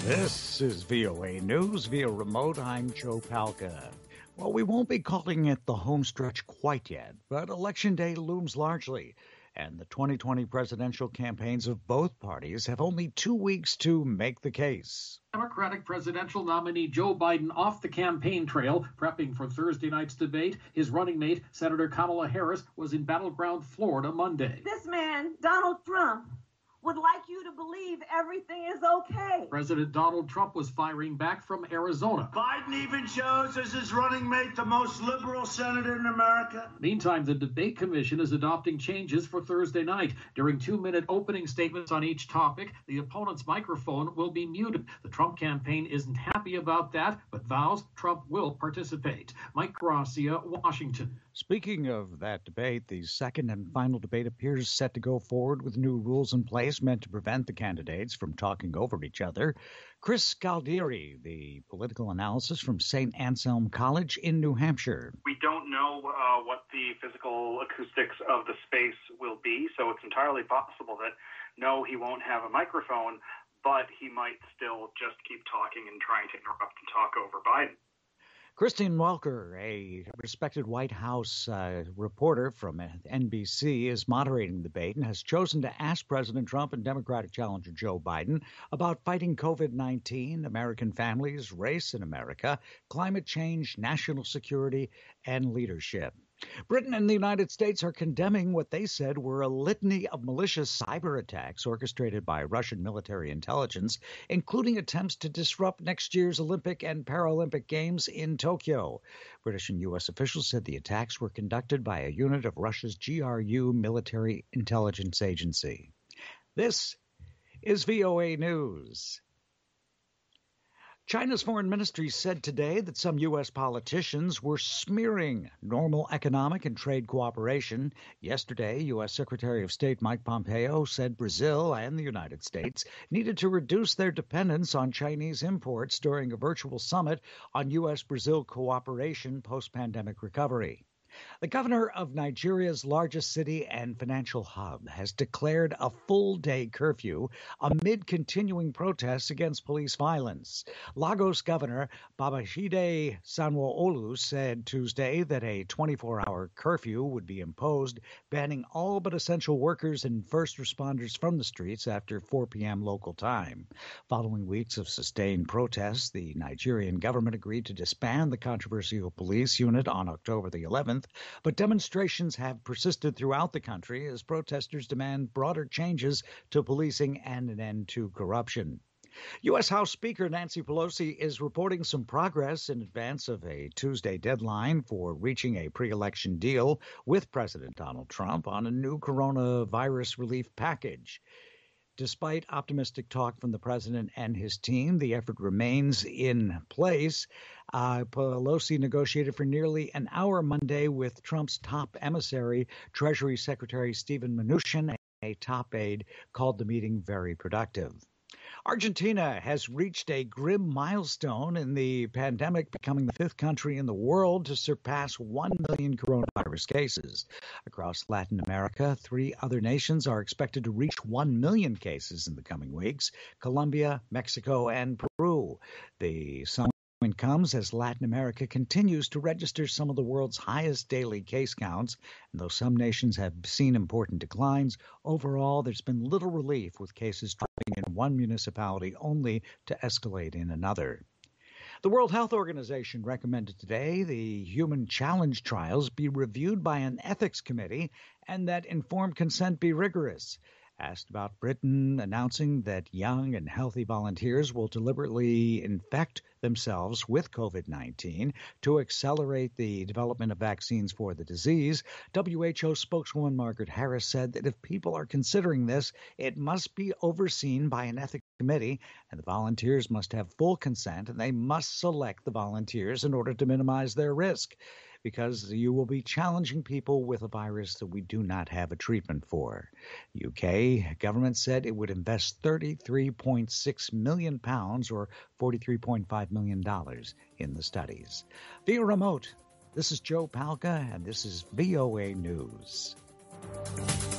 This is VOA News via remote. I'm Joe Palca. Well, we won't be calling it the home stretch quite yet, but Election Day looms largely, and the 2020 presidential campaigns of both parties have only 2 weeks to make the case. Democratic presidential nominee Joe Biden off the campaign trail, prepping for Thursday night's debate. His running mate, Senator Kamala Harris, was in battleground Florida Monday. This man, Donald Trump, would like you to believe everything is okay. President Donald Trump was firing back from Arizona. Biden even chose as his running mate the most liberal senator in America. Meantime, the debate commission is adopting changes for Thursday night. During 2-minute opening statements on each topic, the opponent's microphone will be muted. The Trump campaign isn't happy about that, but vows Trump will participate. Mike Gracia, Washington. Speaking of that debate, the second and final debate appears set to go forward with new rules in place meant to prevent the candidates from talking over each other. Chris Scaldieri, the political analysis from St. Anselm College in New Hampshire. We don't know what the physical acoustics of the space will be, so it's entirely possible that, no, he won't have a microphone, but he might still just keep talking and trying to interrupt and talk over Biden. Christine Welker, a respected White House reporter from NBC, is moderating the debate and has chosen to ask President Trump and Democratic challenger Joe Biden about fighting COVID-19, American families, race in America, climate change, national security, and leadership. Britain and the United States are condemning what they said were a litany of malicious cyber attacks orchestrated by Russian military intelligence, including attempts to disrupt next year's Olympic and Paralympic Games in Tokyo. British and U.S. officials said the attacks were conducted by a unit of Russia's GRU military intelligence agency. This is VOA News. China's foreign ministry said today that some U.S. politicians were smearing normal economic and trade cooperation. Yesterday, U.S. Secretary of State Mike Pompeo said Brazil and the United States needed to reduce their dependence on Chinese imports during a virtual summit on U.S.-Brazil cooperation post-pandemic recovery. The governor of Nigeria's largest city and financial hub has declared a full-day curfew amid continuing protests against police violence. Lagos Governor Babajide Sanwo-Olu said Tuesday that a 24-hour curfew would be imposed, banning all but essential workers and first responders from the streets after 4 p.m. local time. Following weeks of sustained protests, the Nigerian government agreed to disband the controversial police unit on October the 11th. But demonstrations have persisted throughout the country as protesters demand broader changes to policing and an end to corruption. U.S. House Speaker Nancy Pelosi is reporting some progress in advance of a Tuesday deadline for reaching a pre-election deal with President Donald Trump on a new coronavirus relief package. Despite optimistic talk from the president and his team, the effort remains in place. Pelosi negotiated for nearly an hour Monday with Trump's top emissary, Treasury Secretary Steven Mnuchin. A top aide called the meeting very productive. Argentina has reached a grim milestone in the pandemic, becoming the 5th country in the world to surpass 1 million coronavirus cases. Across Latin America, 3 other nations are expected to reach 1 million cases in the coming weeks: Colombia, Mexico, and Peru. The summit comes as Latin America continues to register some of the world's highest daily case counts. And though some nations have seen important declines, overall there's been little relief, with cases dropping in one municipality only to escalate in another. The World Health Organization recommended today the human challenge trials be reviewed by an ethics committee and that informed consent be rigorous. Asked about Britain announcing that young and healthy volunteers will deliberately infect themselves with COVID-19 to accelerate the development of vaccines for the disease, WHO spokeswoman Margaret Harris said that if people are considering this, it must be overseen by an ethics committee, and the volunteers must have full consent, and they must select the volunteers in order to minimize their risk, because you will be challenging people with a virus that we do not have a treatment for. The UK government said it would invest £33.6 million or $43.5 million in the studies. Via remote, this is Joe Palca, and this is VOA News.